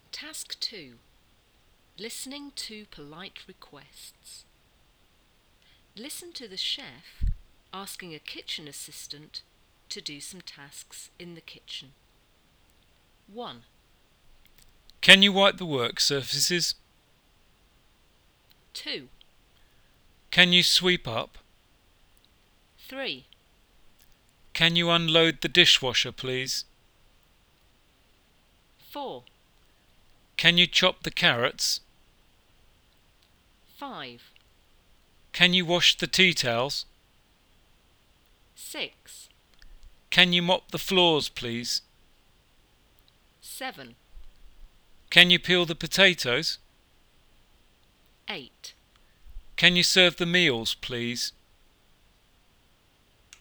Task 2. Listening to polite requests. Listen to the chef asking a kitchen assistant to do some tasks in the kitchen. 1, Can you wipe the work surfaces? 2, Can you sweep up? 3, Can you unload the dishwasher, please? 4, Can you chop the carrots? 5, Can you wash the tea towels? 6, Can you mop the floors, please? 7, Can you peel the potatoes? 8, Can you serve the meals, please?